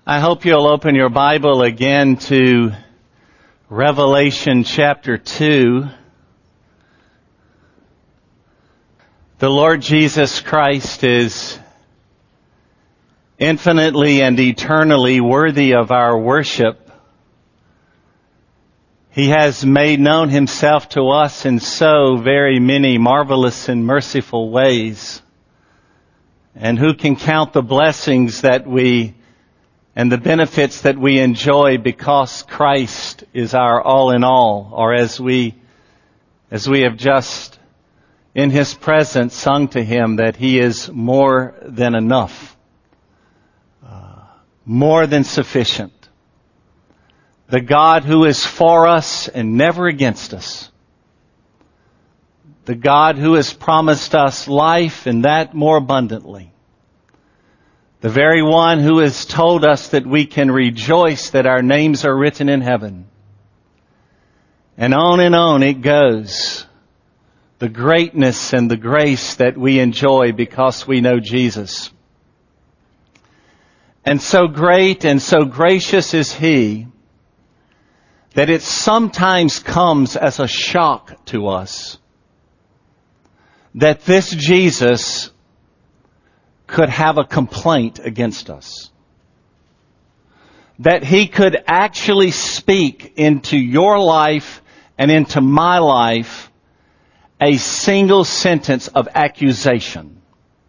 I hope you'll open your Bible again to Revelation chapter 2. The Lord Jesus Christ is infinitely and eternally worthy of our worship. He has made known Himself to us in so very many marvelous and merciful ways. And who can count the blessings that we and the benefits that we enjoy because Christ is our all in all, or as we have just in His presence sung to Him that He is more than enough, more than sufficient. The God who is for us and never against us. The God who has promised us life and that more abundantly. The very one who has told us that we can rejoice that our names are written in heaven. And on it goes. The greatness and the grace that we enjoy because we know Jesus. And so great and so gracious is He that it sometimes comes as a shock to us that this Jesus could have a complaint against us. That He could actually speak into your life and into my life a single sentence of accusation.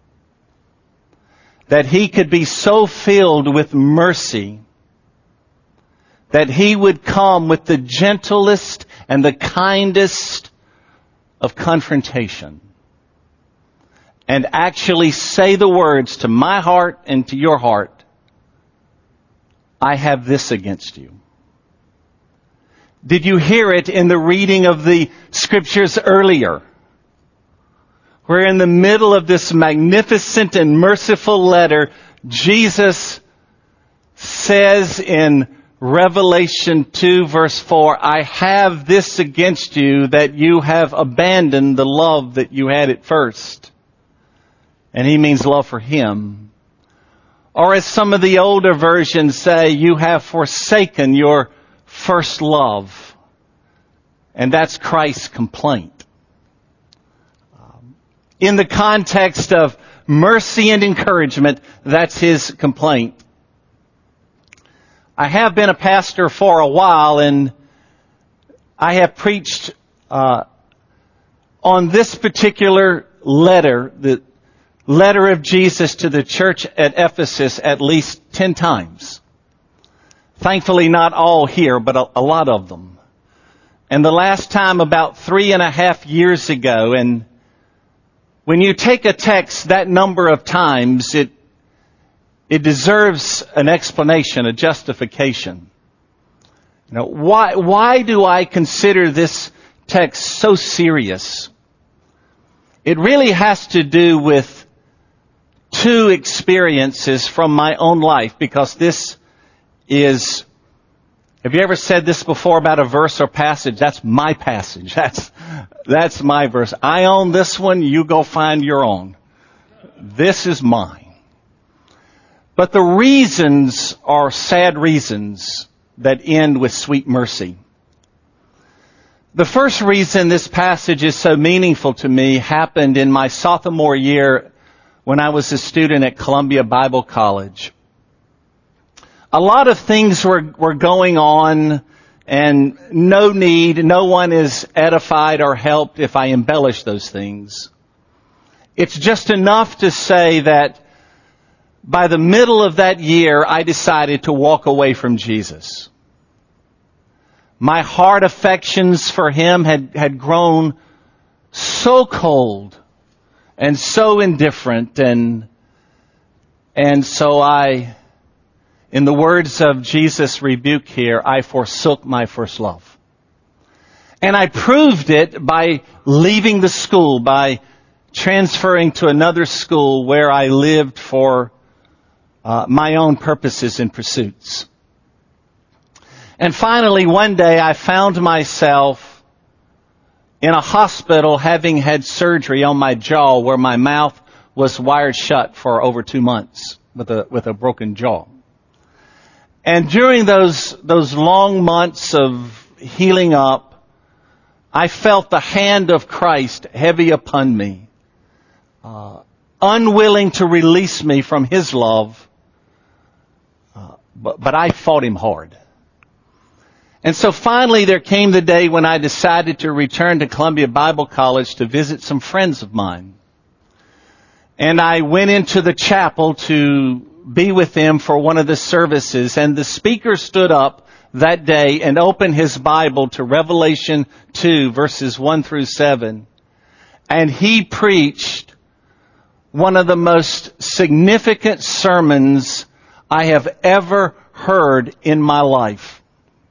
That He could be so filled with mercy that He would come with the gentlest and the kindest of confrontation and actually say the words to my heart and to your heart, I have this against you. Did you hear it in the reading of the scriptures earlier? Where in the middle of this magnificent and merciful letter, Jesus says in Revelation 2 verse 4, I have this against you that you have abandoned the love that you had at first. And He means love for Him. Or as some of the older versions say, you have forsaken your first love. And that's Christ's complaint. In the context of mercy and encouragement, that's His complaint. I have been a pastor for a while, and I have preached on this particular letter, the letter of Jesus to the church at Ephesus, at least 10 times. Thankfully not all here, but a lot of them. And the last time about 3.5 years ago, and when you take a text that number of times, it deserves an explanation, a justification. You know, why do I consider this text so serious? It really has to do with two experiences from my own life, because this is, have you ever said this before about a verse or passage? That's my passage. That's my verse. I own this one. You go find your own. This is mine. But the reasons are sad reasons that end with sweet mercy. The first reason this passage is so meaningful to me happened in my sophomore year when I was a student at Columbia Bible College. A lot of things were going on, and no one is edified or helped if I embellish those things. It's just enough to say that by the middle of that year, I decided to walk away from Jesus. My heart affections for Him had grown so cold and so indifferent, and so I, in the words of Jesus' rebuke here, I forsook my first love. And I proved it by leaving the school, by transferring to another school where I lived for my own purposes and pursuits. And finally, one day I found myself in a hospital having had surgery on my jaw where my mouth was wired shut for over 2 months with a broken jaw. And during those long months of healing up, I felt the hand of Christ heavy upon me, unwilling to release me from His love, but I fought Him hard. And so finally there came the day when I decided to return to Columbia Bible College to visit some friends of mine. And I went into the chapel to be with them for one of the services, and the speaker stood up that day and opened his Bible to Revelation 2, verses 1 through 7. And he preached one of the most significant sermons I have ever heard in my life.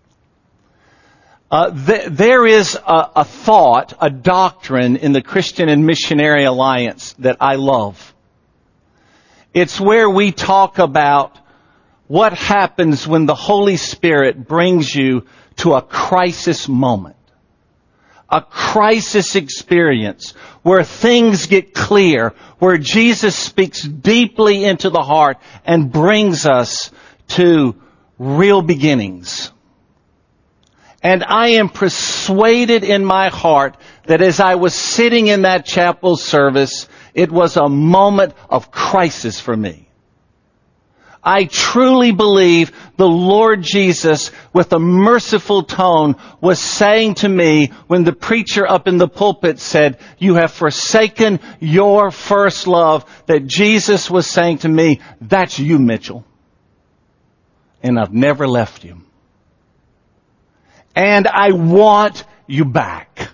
There is a thought, a doctrine in the Christian and Missionary Alliance that I love. It's where we talk about what happens when the Holy Spirit brings you to a crisis moment. A crisis experience where things get clear, where Jesus speaks deeply into the heart and brings us to real beginnings. And I am persuaded in my heart that as I was sitting in that chapel service, it was a moment of crisis for me. I truly believe the Lord Jesus, with a merciful tone, was saying to me when the preacher up in the pulpit said, "You have forsaken your first love," that Jesus was saying to me, "That's you, Mitchell. And I've never left you. And I want you back."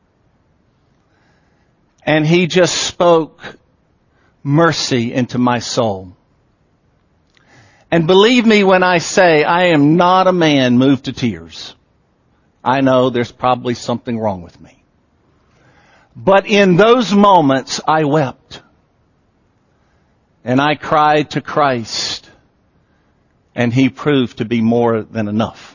And He just spoke mercy into my soul. And believe me when I say I am not a man moved to tears. I know there's probably something wrong with me. But in those moments I wept. And I cried to Christ. And He proved to be more than enough.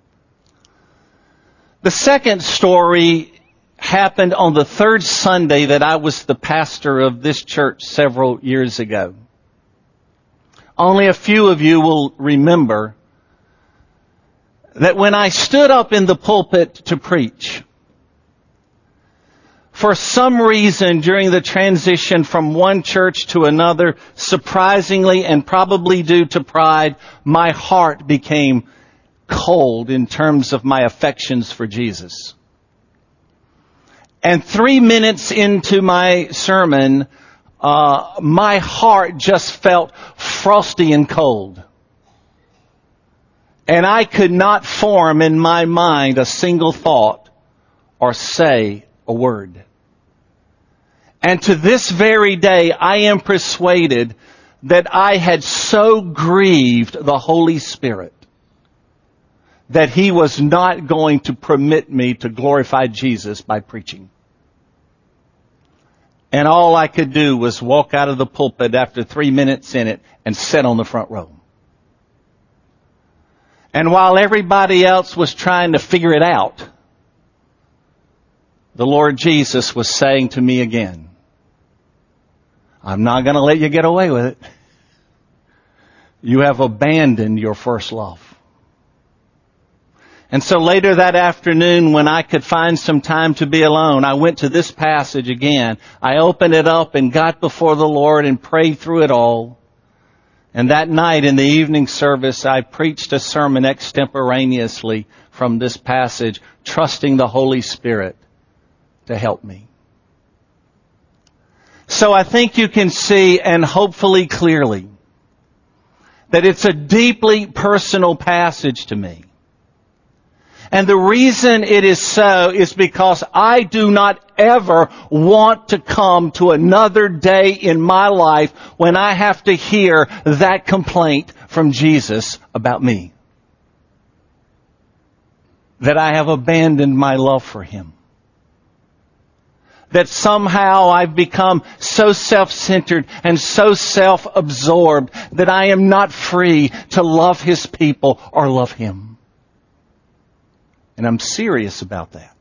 The second story happened on the third Sunday that I was the pastor of this church several years ago. Only a few of you will remember that when I stood up in the pulpit to preach, for some reason during the transition from one church to another, surprisingly and probably due to pride, my heart became cold in terms of my affections for Jesus. And 3 minutes into my sermon, my heart just felt frosty and cold. And I could not form in my mind a single thought or say a word. And to this very day, I am persuaded that I had so grieved the Holy Spirit that He was not going to permit me to glorify Jesus by preaching. And all I could do was walk out of the pulpit after 3 minutes in it and sit on the front row. And while everybody else was trying to figure it out, the Lord Jesus was saying to me again, "I'm not going to let you get away with it. You have abandoned your first love." And so later that afternoon, when I could find some time to be alone, I went to this passage again. I opened it up and got before the Lord and prayed through it all. And that night in the evening service, I preached a sermon extemporaneously from this passage, trusting the Holy Spirit to help me. So I think you can see, and hopefully clearly, that it's a deeply personal passage to me. And the reason it is so is because I do not ever want to come to another day in my life when I have to hear that complaint from Jesus about me. That I have abandoned my love for Him. That somehow I've become so self-centered and so self-absorbed that I am not free to love His people or love Him. And I'm serious about that.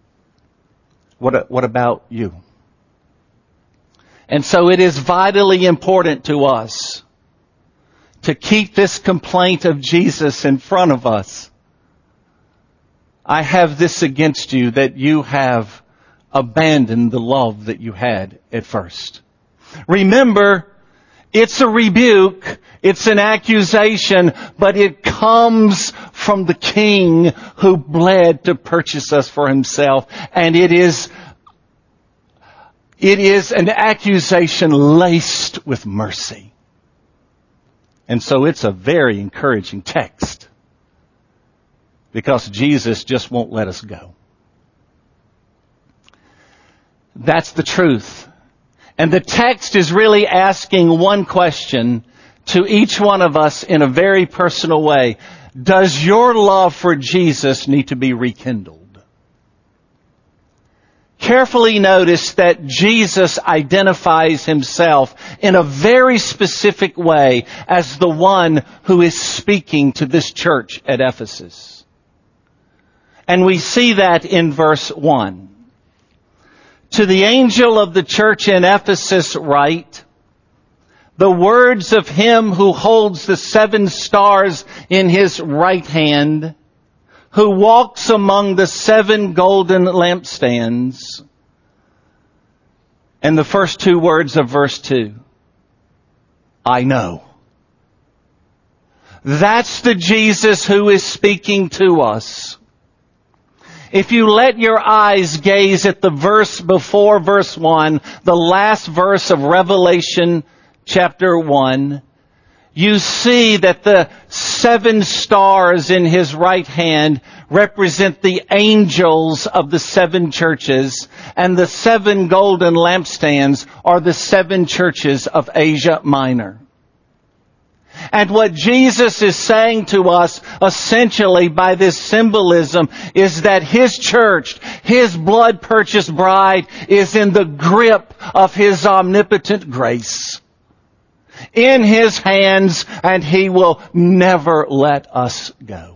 What about you? And so it is vitally important to us to keep this complaint of Jesus in front of us. I have this against you, that you have abandoned the love that you had at first. Remember, it's a rebuke, it's an accusation, but it comes from the King who bled to purchase us for Himself. And it is an accusation laced with mercy. And so it's a very encouraging text, because Jesus just won't let us go. That's the truth. And the text is really asking one question to each one of us in a very personal way. Does your love for Jesus need to be rekindled? Carefully notice that Jesus identifies Himself in a very specific way as the one who is speaking to this church at Ephesus. And we see that in verse 1. To the angel of the church in Ephesus write, the words of Him who holds the 7 stars in His right hand, who walks among the 7 golden lampstands. And the first 2 words of verse 2. I know. That's the Jesus who is speaking to us. If you let your eyes gaze at the verse before verse 1, the last verse of Revelation chapter 1, you see that the 7 stars in His right hand represent the angels of the 7 churches, and the 7 golden lampstands are the 7 churches of Asia Minor. And what Jesus is saying to us essentially by this symbolism is that His church, His blood-purchased bride, is in the grip of His omnipotent grace, in His hands, and He will never let us go.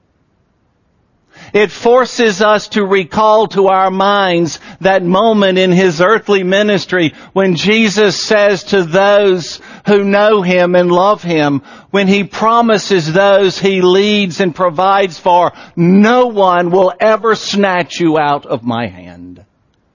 It forces us to recall to our minds that moment in His earthly ministry when Jesus says to those who know Him and love Him, when He promises those He leads and provides for, no one will ever snatch you out of my hand.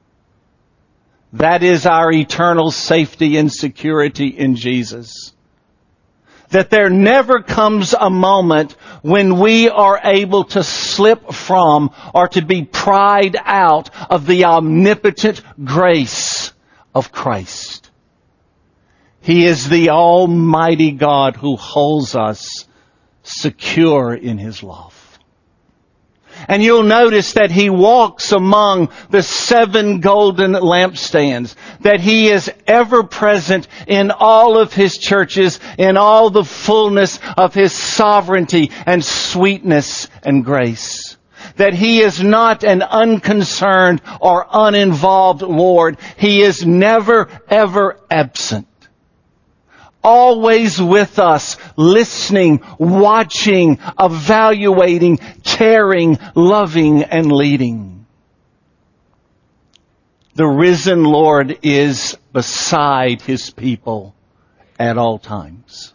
That is our eternal safety and security in Jesus. That there never comes a moment when we are able to slip from or to be pried out of the omnipotent grace of Christ. He is the Almighty God who holds us secure in His love. And you'll notice that He walks among the 7 golden lampstands, that He is ever present in all of His churches, in all the fullness of His sovereignty and sweetness and grace. That He is not an unconcerned or uninvolved Lord. He is never, ever absent. Always with us, listening, watching, evaluating, caring, loving, and leading. The risen Lord is beside His people at all times.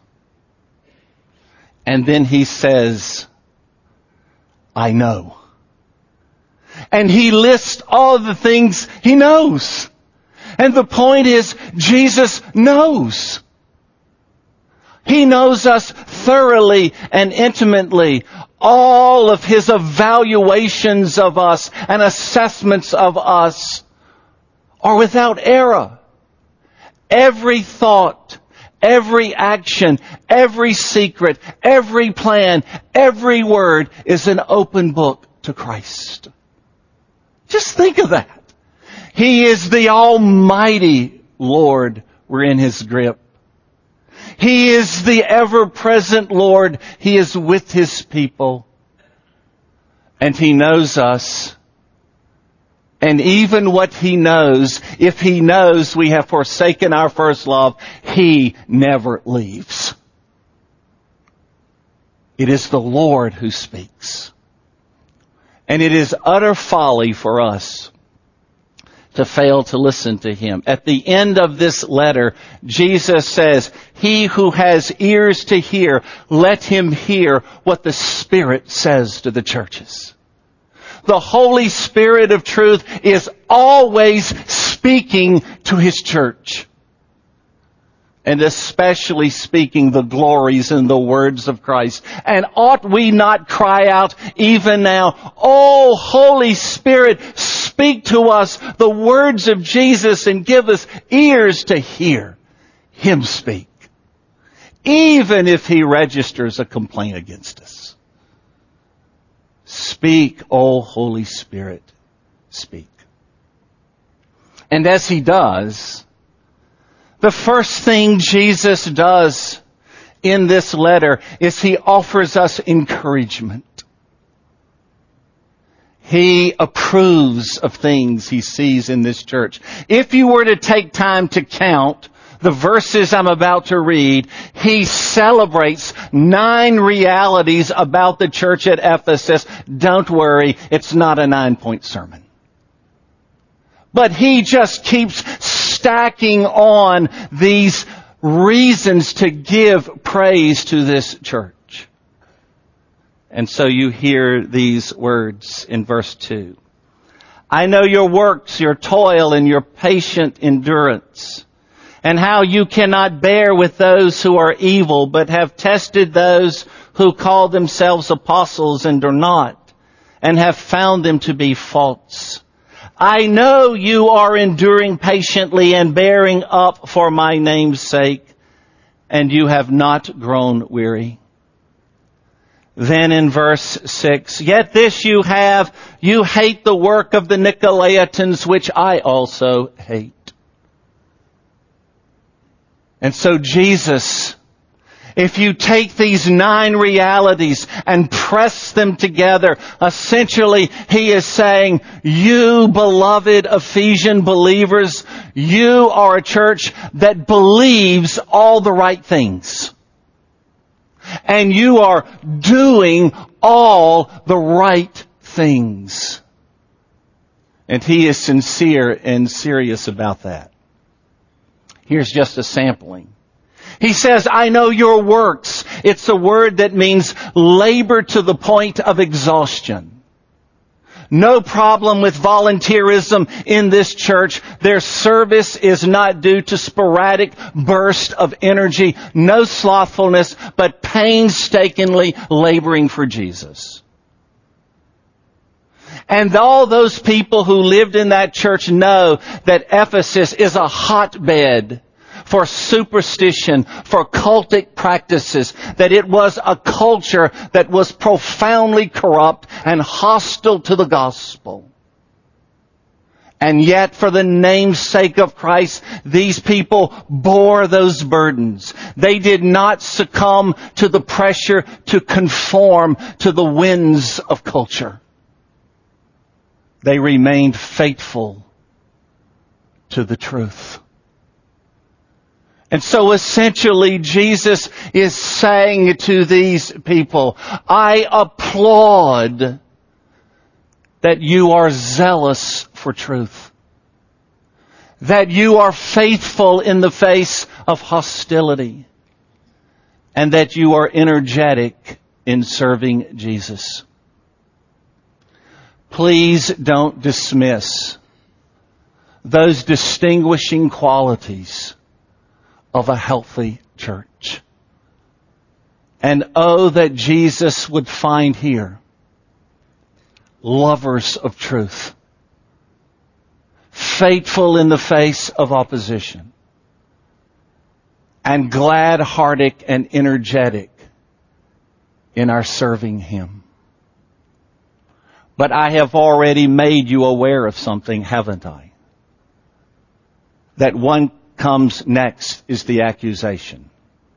And then He says, I know. And He lists all the things He knows. And the point is, Jesus knows. He knows us thoroughly and intimately. All of His evaluations of us and assessments of us are without error. Every thought, every action, every secret, every plan, every word is an open book to Christ. Just think of that. He is the Almighty Lord. We're in His grip. He is the ever-present Lord. He is with His people. And He knows us. And even what He knows, if He knows we have forsaken our first love, He never leaves. It is the Lord who speaks. And it is utter folly for us to fail to listen to him. At the end of this letter, Jesus says, "He who has ears to hear, let him hear what the Spirit says to the churches." The Holy Spirit of truth is always speaking to His church. And especially speaking the glories and the words of Christ. And ought we not cry out even now, "Oh, Holy Spirit, speak to us the words of Jesus and give us ears to hear Him speak." Even if He registers a complaint against us. Speak, O Holy Spirit, speak. And as He does, the first thing Jesus does in this letter is He offers us encouragement. He approves of things He sees in this church. If you were to take time to count the verses I'm about to read, He celebrates 9 realities about the church at Ephesus. Don't worry, it's not a 9-point sermon. But He just keeps stacking on these reasons to give praise to this church. And so you hear these words in verse 2. "I know your works, your toil, and your patient endurance, and how you cannot bear with those who are evil, but have tested those who call themselves apostles and are not, and have found them to be false. I know you are enduring patiently and bearing up for my name's sake, and you have not grown weary." Then in verse 6, "Yet this you have, you hate the work of the Nicolaitans, which I also hate." And so Jesus, if you take these 9 realities and press them together, essentially He is saying, you beloved Ephesian believers, you are a church that believes all the right things. And you are doing all the right things. And He is sincere and serious about that. Here's just a sampling. He says, "I know your works." It's a word that means labor to the point of exhaustion. No problem with volunteerism in this church. Their service is not due to sporadic bursts of energy, no slothfulness, but painstakingly laboring for Jesus. And all those people who lived in that church know that Ephesus is a hotbed for superstition, for cultic practices, that it was a culture that was profoundly corrupt and hostile to the gospel. And yet, for the name's sake of Christ, these people bore those burdens. They did not succumb to the pressure to conform to the winds of culture. They remained faithful to the truth. And so essentially Jesus is saying to these people, I applaud that you are zealous for truth. That you are faithful in the face of hostility. And that you are energetic in serving Jesus. Please don't dismiss those distinguishing qualities of a healthy church. And oh, that Jesus would find here lovers of truth, faithful in the face of opposition, and glad-hearted and energetic in our serving Him. But I have already made you aware of something, haven't I? That one comes next is the accusation.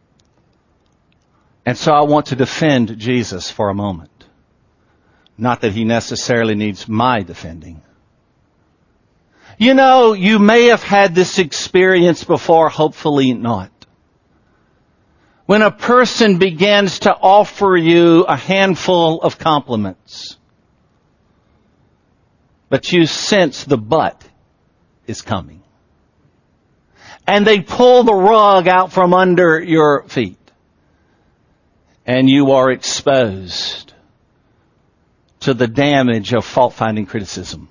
And so I want to defend Jesus for a moment. Not that He necessarily needs my defending. You know, you may have had this experience before, hopefully not. When a person begins to offer you a handful of compliments, but you sense the but is coming. And they pull the rug out from under your feet. And you are exposed to the damage of fault-finding criticism.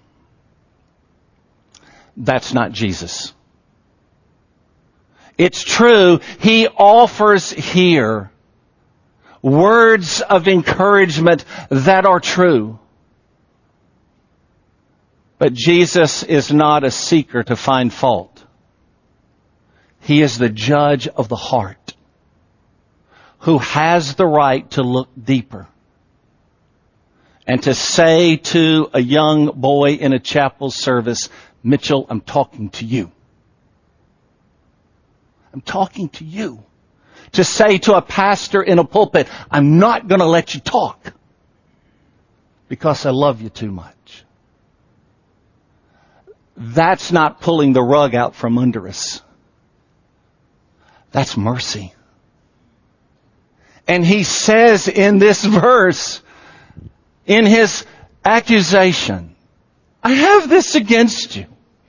That's not Jesus. It's true, He offers here words of encouragement that are true. But Jesus is not a seeker to find fault. He is the judge of the heart, who has the right to look deeper and to say to a young boy in a chapel service, Mitchell, I'm talking to you. I'm talking to you. To say to a pastor in a pulpit, I'm not going to let you talk because I love you too much. That's not pulling the rug out from under us. That's mercy. And He says in this verse, in His accusation, I have this against you,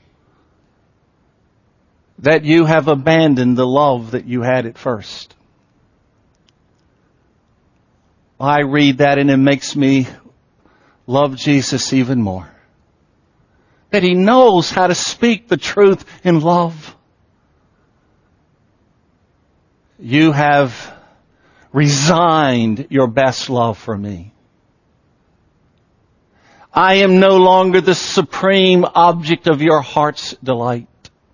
that you have abandoned the love that you had at first. I read that and it makes me love Jesus even more. That He knows how to speak the truth in love. You have resigned your best love for me. I am no longer the supreme object of your heart's delight.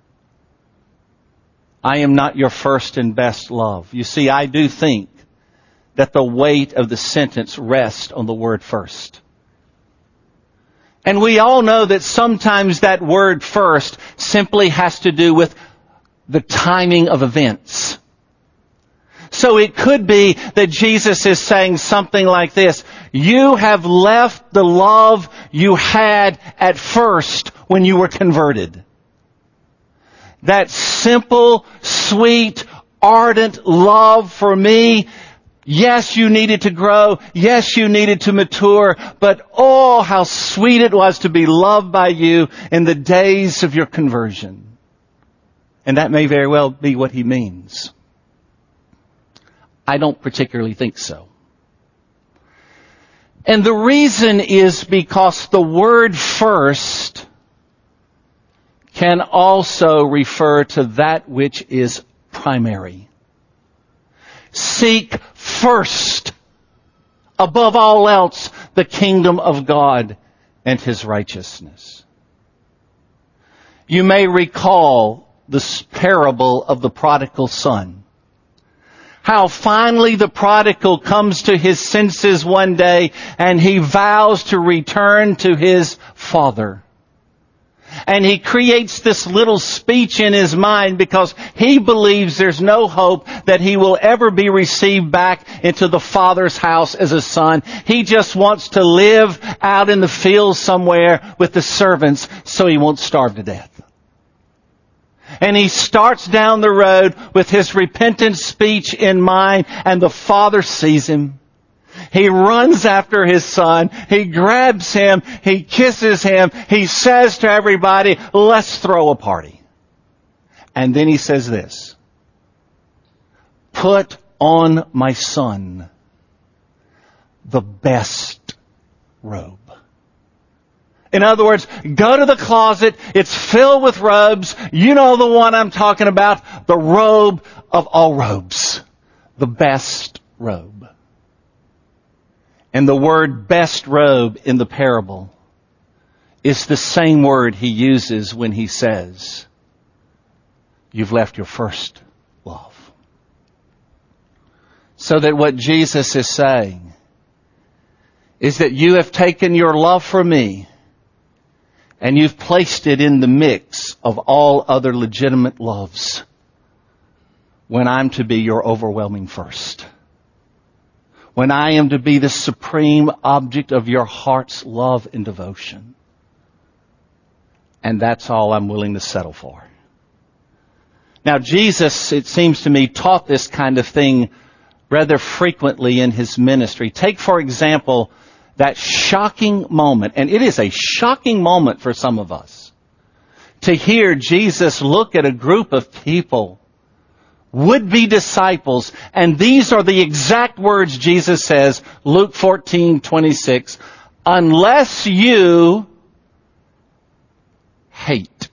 I am not your first and best love. You see, I do think that the weight of the sentence rests on the word first. And we all know that sometimes that word first simply has to do with the timing of events. So it could be that Jesus is saying something like this: you have left the love you had at first when you were converted. That simple, sweet, ardent love for me. Yes, you needed to grow. Yes, you needed to mature. But oh, how sweet it was to be loved by you in the days of your conversion. And that may very well be what He means. I don't particularly think so. And the reason is because the word first can also refer to that which is primary. Seek first, above all else, the kingdom of God and His righteousness. You may recall this parable of the prodigal son. How finally the prodigal comes to his senses one day and he vows to return to his father. And he creates this little speech in his mind because he believes there's no hope that he will ever be received back into the Father's house as a son. He just wants to live out in the fields somewhere with the servants so he won't starve to death. And he starts down the road with his repentant speech in mind, and the father sees him. He runs after his son. He grabs him. He kisses him. He says to everybody, let's throw a party. And then he says this: put on my son the best robe. In other words, go to the closet. It's filled with robes. You know the one I'm talking about. The robe of all robes. The best robe. And the word best robe in the parable is the same word he uses when he says, you've left your first love. So that what Jesus is saying is that you have taken your love for me and you've placed it in the mix of all other legitimate loves when I'm to be your overwhelming first. When I am to be the supreme object of your heart's love and devotion. And that's all I'm willing to settle for. Now Jesus, it seems to me, taught this kind of thing rather frequently in His ministry. Take, for example, that shocking moment, and it is a shocking moment for some of us. to hear Jesus look at a group of people, would-be disciples, and these are the exact words Jesus says, Luke 14:26, unless you hate.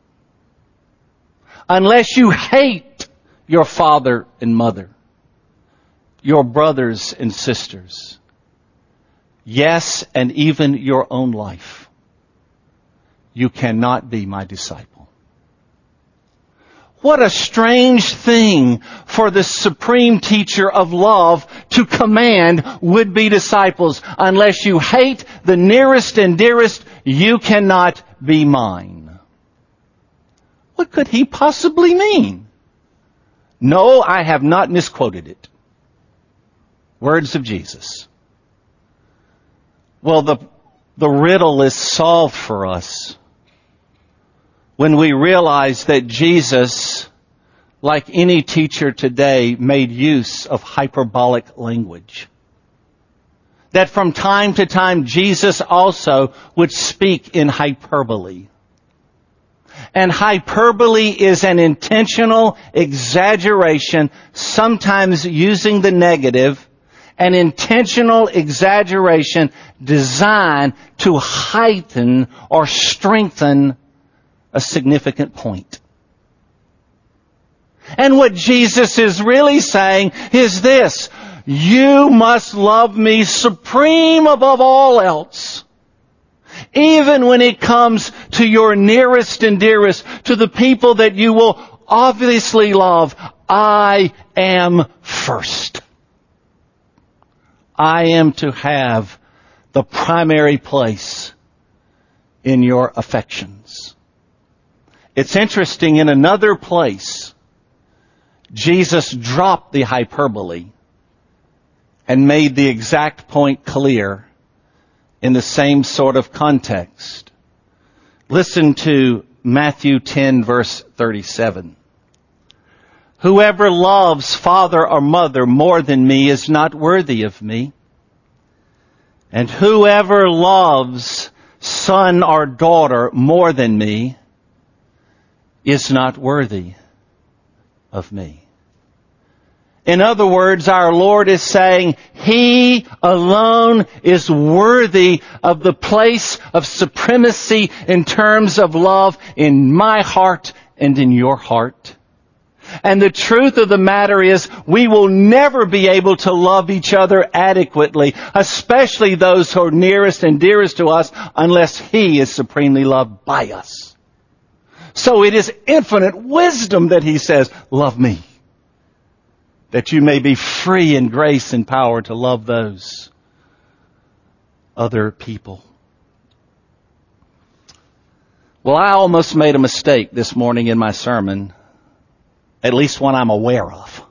Unless you hate your father and mother, your brothers and sisters, yes, and even your own life, you cannot be my disciple. What a strange thing for the supreme teacher of love to command would-be disciples. Unless you hate the nearest and dearest, you cannot be mine. What could he possibly mean? No, I have not misquoted it. Words of Jesus. Well, the riddle is solved for us when we realize that Jesus, like any teacher today, made use of hyperbolic language. That from time to time Jesus also would speak in hyperbole. And hyperbole is an intentional exaggeration, sometimes using the negative, an intentional exaggeration designed to heighten or strengthen a significant point. And what Jesus is really saying is this: you must love me supreme above all else. Even when it comes to your nearest and dearest, to the people that you will obviously love, I am first. I am to have the primary place in your affections. It's interesting, in another place, Jesus dropped the hyperbole and made the exact point clear in the same sort of context. Listen to Matthew 10, verse 37. Whoever loves father or mother more than me is not worthy of me. And whoever loves son or daughter more than me is not worthy of me. In other words, our Lord is saying He alone is worthy of the place of supremacy in terms of love in my heart and in your heart. And the truth of the matter is, we will never be able to love each other adequately, especially those who are nearest and dearest to us, unless He is supremely loved by us. So it is infinite wisdom that He says, love me, that you may be free in grace and power to love those other people. Well, I almost made a mistake this morning in my sermon, at least one I'm aware of.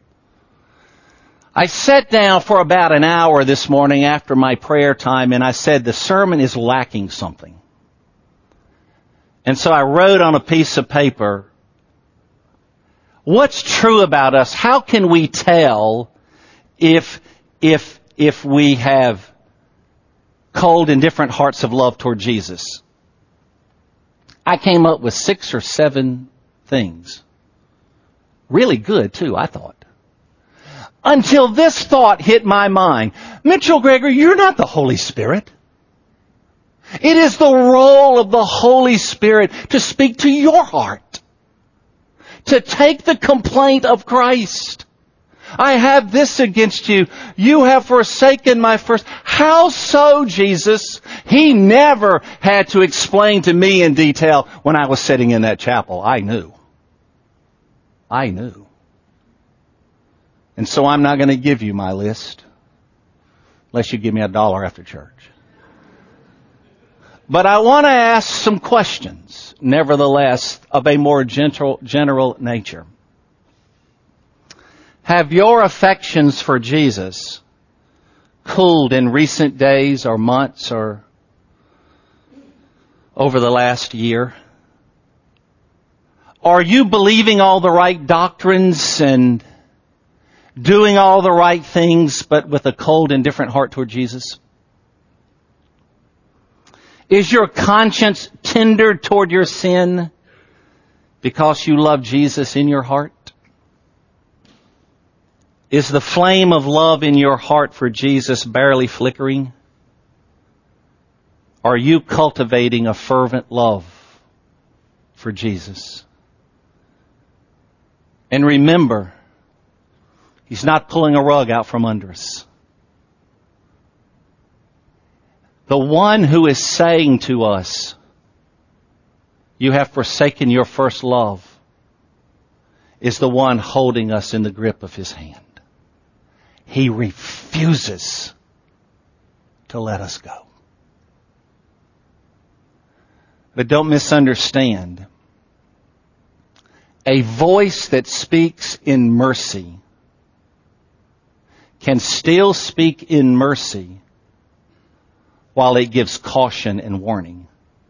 I sat down for about an hour this morning after my prayer time, and I said the sermon is lacking something. And so I wrote on a piece of paper, what's true about us? How can we tell if we have cold, indifferent hearts of love toward Jesus? I came up with 6 or 7 things. Really good, too, I thought. Until this thought hit my mind. Mitchell Gregory, you're not the Holy Spirit. It is the role of the Holy Spirit to speak to your heart, to take the complaint of Christ. I have this against you. You have forsaken my first. How so, Jesus? He never had to explain to me in detail when I was sitting in that chapel. I knew. And so I'm not going to give you my list unless you give me $1 after church. But I want to ask some questions, nevertheless, of a more general nature. Have your affections for Jesus cooled in recent days or months or over the last year? Are you believing all the right doctrines and doing all the right things, but with a cold, indifferent heart toward Jesus? Is your conscience tender toward your sin because you love Jesus in your heart? Is the flame of love in your heart for Jesus barely flickering? Are you cultivating a fervent love for Jesus? And remember, He's not pulling a rug out from under us. The one who is saying to us, you have forsaken your first love, is the one holding us in the grip of His hand. He refuses to let us go. But don't misunderstand. A voice that speaks in mercy can still speak in mercy while it gives caution and warning.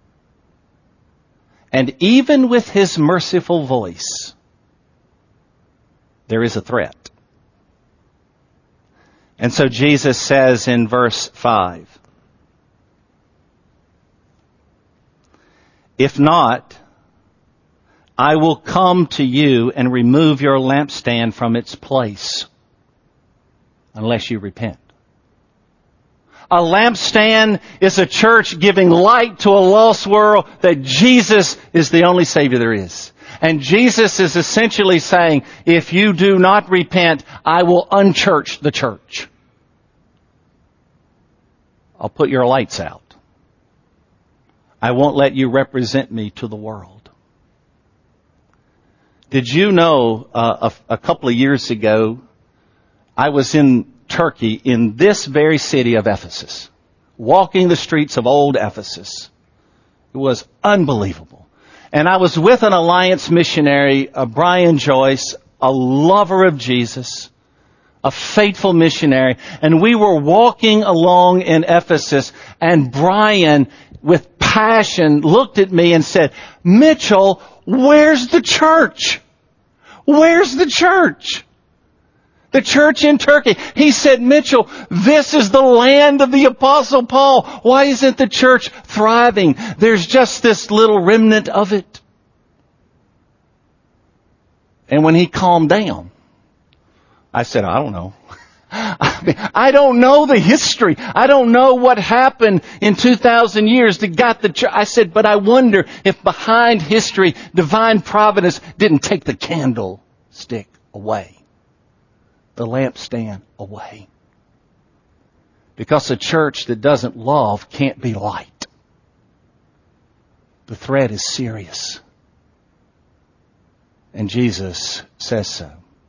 And even with His merciful voice, there is a threat. And so Jesus says in verse 5, if not, I will come to you and remove your lampstand from its place, unless you repent. A lampstand is a church giving light to a lost world that Jesus is the only Savior there is. And Jesus is essentially saying, if you do not repent, I will unchurch the church. I'll put your lights out. I won't let you represent me to the world. Did you know a couple of years ago, I was in Turkey, in this very city of Ephesus, walking the streets of old Ephesus. It was unbelievable. And I was with an Alliance missionary, Brian Joyce, a lover of Jesus, a faithful missionary. And we were walking along in Ephesus, and Brian, with passion, looked at me and said, Mitchell, where's the church? Where's the church? The church in Turkey. He said, Mitchell, this is the land of the Apostle Paul. Why isn't the church thriving? There's just this little remnant of it. And when he calmed down, I said, I don't know. I don't know the history. I don't know what happened in 2,000 years that got the church. I said, but I wonder if behind history, divine providence didn't take the candlestick away. The lampstand away. Because a church that doesn't love can't be light. The threat is serious. And Jesus says so.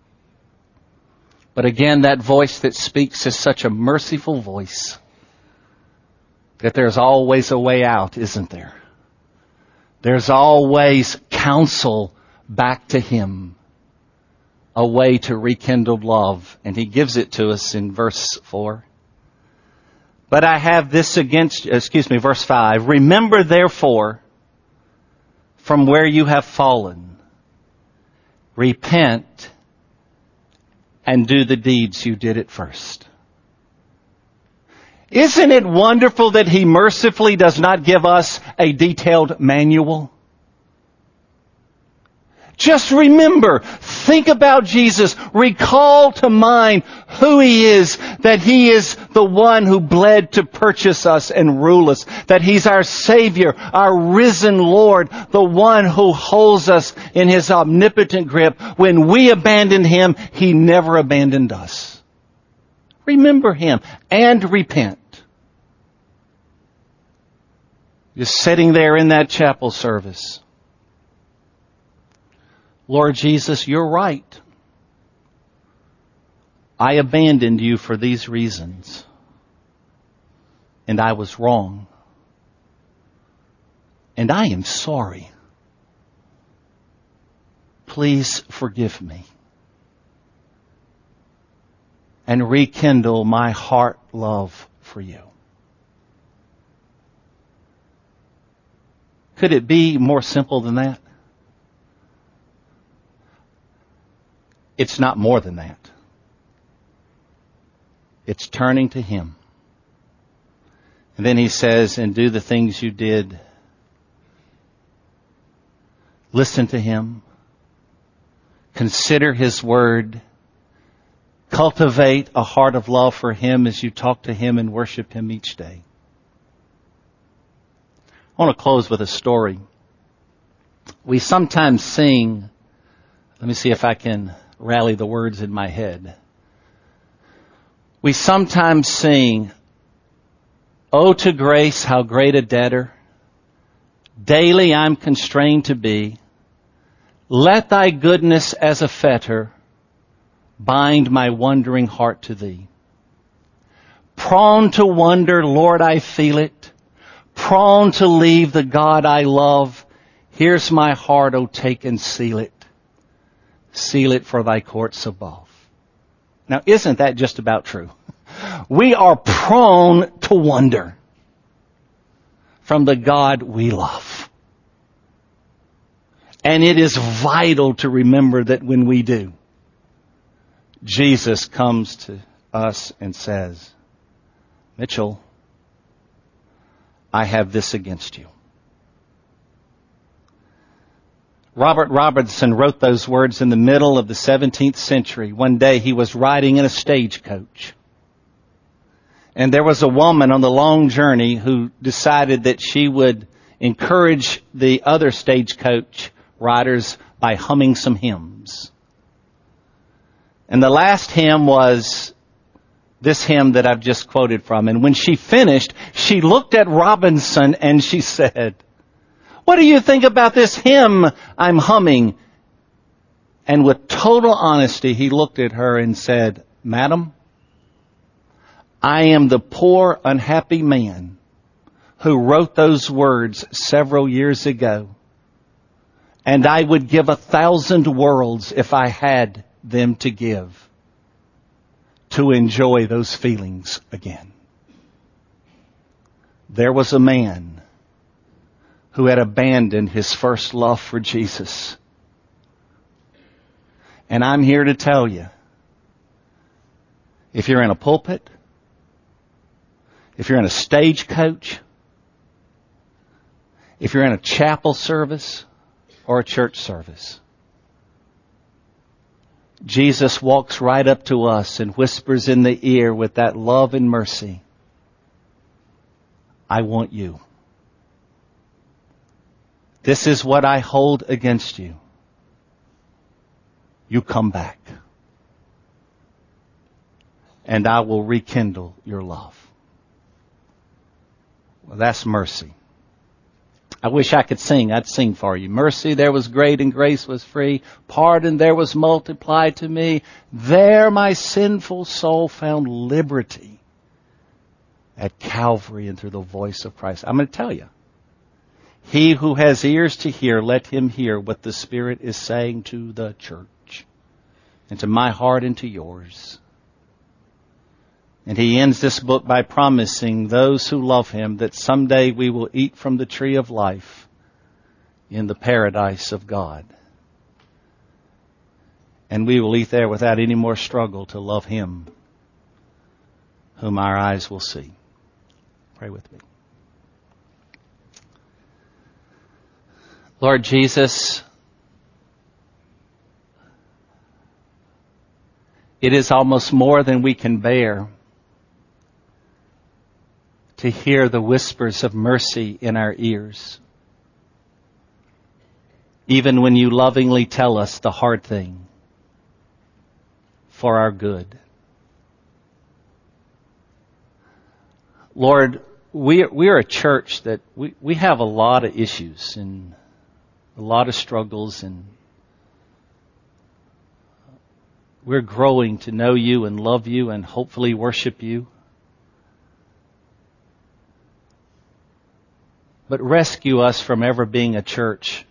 But again, that voice that speaks is such a merciful voice that there's always a way out, isn't there? There's always counsel back to Him. A way to rekindle love. And He gives it to us in verse 4. But I have this verse 5. Remember therefore from where you have fallen. Repent and do the deeds you did at first. Isn't it wonderful that He mercifully does not give us a detailed manual? Just remember, think about Jesus, recall to mind who He is, that He is the one who bled to purchase us and rule us, that He's our Savior, our risen Lord, the one who holds us in His omnipotent grip. When we abandoned Him, He never abandoned us. Remember Him and repent. Just sitting there in that chapel service. Lord Jesus, you're right. I abandoned you for these reasons. And I was wrong. And I am sorry. Please forgive me. And rekindle my heart love for you. Could it be more simple than that? It's not more than that. It's turning to Him. And then He says, and do the things you did. Listen to Him. Consider His Word. Cultivate a heart of love for Him as you talk to Him and worship Him each day. I want to close with a story. We sometimes sing, let me see if I can rally the words in my head. We sometimes sing, "Oh, to grace, how great a debtor, daily I'm constrained to be. Let thy goodness as a fetter bind my wondering heart to thee. Prone to wonder, Lord, I feel it. Prone to leave the God I love. Here's my heart, oh, take and seal it. Seal it for thy courts above." Now, isn't that just about true? We are prone to wonder from the God we love. And it is vital to remember that when we do, Jesus comes to us and says, "Mitchell, I have this against you." Robert Robertson wrote those words in the middle of the 17th century. One day he was riding in a stagecoach. And there was a woman on the long journey who decided that she would encourage the other stagecoach riders by humming some hymns. And the last hymn was this hymn that I've just quoted from. And when she finished, she looked at Robinson and she said, "What do you think about this hymn I'm humming?" And with total honesty, he looked at her and said, "Madam, I am the poor, unhappy man who wrote those words several years ago. And I would give 1,000 worlds if I had them to give to enjoy those feelings again." There was a man who had abandoned his first love for Jesus. And I'm here to tell you, if you're in a pulpit, if you're in a stagecoach, if you're in a chapel service or a church service, Jesus walks right up to us and whispers in the ear with that love and mercy, "I want you. This is what I hold against you. You come back, and I will rekindle your love." Well, that's mercy. I wish I could sing. I'd sing for you. "Mercy there was great and grace was free. Pardon there was multiplied to me. There my sinful soul found liberty at Calvary and through the voice of Christ." I'm going to tell you, he who has ears to hear, let him hear what the Spirit is saying to the church and to my heart and to yours. And he ends this book by promising those who love him that someday we will eat from the tree of life in the paradise of God. And we will eat there without any more struggle to love him whom our eyes will see. Pray with me. Lord Jesus, it is almost more than we can bear to hear the whispers of mercy in our ears, even when you lovingly tell us the hard thing for our good. Lord, we are a church that we have a lot of issues and a lot of struggles, and we're growing to know you and love you and hopefully worship you. But rescue us from ever being a church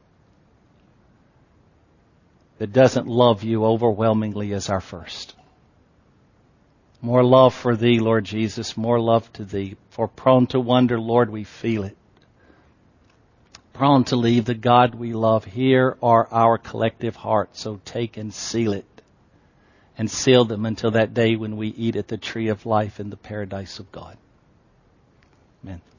that doesn't love you overwhelmingly as our first. More love for thee, Lord Jesus, more love to thee. For prone to wonder, Lord, we feel it. Prone to leave the God we love. Here are our collective hearts, so take and seal it. And seal them until that day when we eat at the tree of life in the paradise of God. Amen.